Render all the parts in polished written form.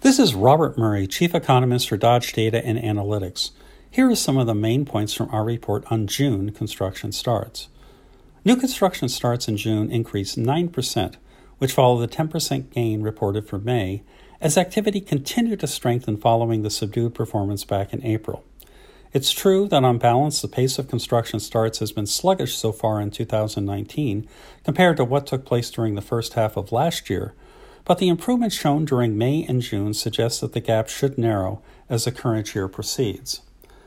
This is Robert Murray, Chief Economist for Dodge Data and Analytics. Here are some of the main points from our report on June construction starts. New construction starts in June increased 9%, which followed the 10% gain reported for May, as activity continued to strengthen following the subdued performance back in April. It's true that on balance, the pace of construction starts has been sluggish so far in 2019 compared to what took place during the first half of last year, but the improvement shown during May and June suggests that the gap should narrow as the current year proceeds.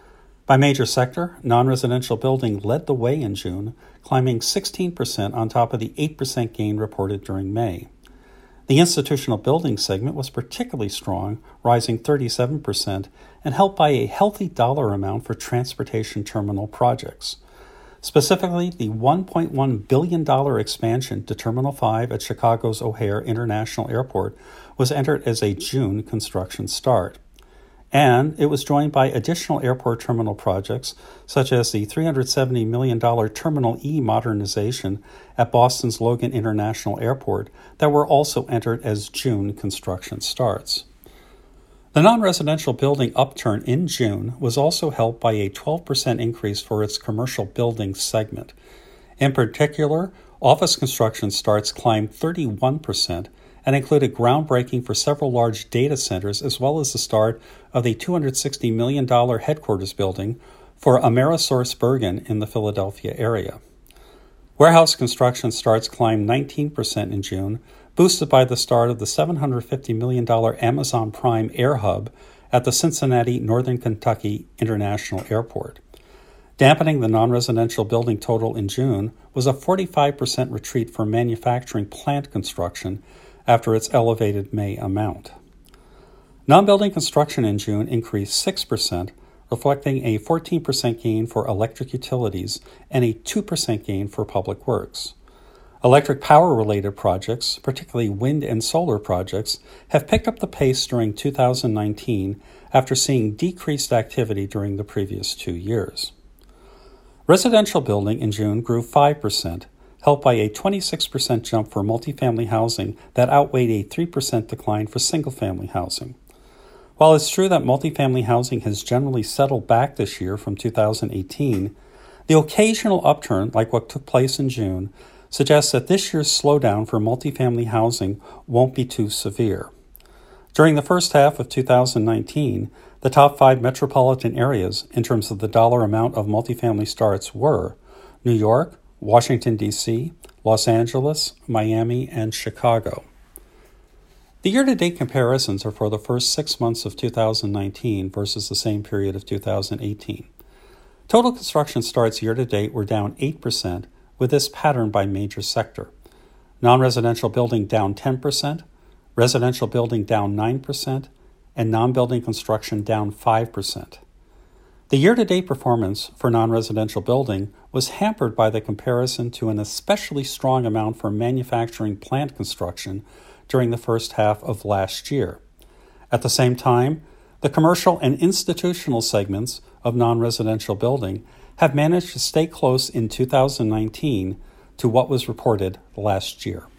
By major sector, non-residential building led the way in June, climbing 16% on top of the 8% gain reported during May. The institutional building segment was particularly strong, rising 37%, and helped by a healthy dollar amount for transportation terminal projects. Specifically, the $1.1 billion expansion to Terminal 5 at Chicago's O'Hare International Airport was entered as a June construction start. And it was joined by additional airport terminal projects, such as the $370 million Terminal E modernization at Boston's Logan International Airport, that were also entered as June construction starts. The non-residential building upturn in June was also helped by a 12% increase for its commercial building segment. In particular, office construction starts climbed 31% and included groundbreaking for several large data centers, as well as the start of the $260 million headquarters building for Amerisource Bergen in the Philadelphia area. Warehouse construction starts climbed 19% in June, boosted by the start of the $750 million Amazon Prime Air Hub at the Cincinnati Northern Kentucky International Airport. Dampening the non-residential building total in June was a 45% retreat for manufacturing plant construction after its elevated May amount. Non-building construction in June increased 6%, reflecting a 14% gain for electric utilities and a 2% gain for public works. Electric power-related projects, particularly wind and solar projects, have picked up the pace during 2019 after seeing decreased activity during the previous 2 years. Residential building in June grew 5%, helped by a 26% jump for multifamily housing that outweighed a 3% decline for single-family housing. While it's true that multifamily housing has generally settled back this year from 2018, the occasional upturn, like what took place in June, suggests that this year's slowdown for multifamily housing won't be too severe. During the first half of 2019, the top 5 metropolitan areas in terms of the dollar amount of multifamily starts were New York, Washington, D.C., Los Angeles, Miami, and Chicago. The year-to-date comparisons are for the first 6 months of 2019 versus the same period of 2018. Total construction starts year-to-date were down 8%, with this pattern by major sector. Non-residential building down 10%, residential building down 9%, and non-building construction down 5%. The year-to-date performance for non-residential building was hampered by the comparison to an especially strong amount for manufacturing plant construction during the first half of last year. At the same time, the commercial and institutional segments of non-residential building have managed to stay close in 2019 to what was reported last year.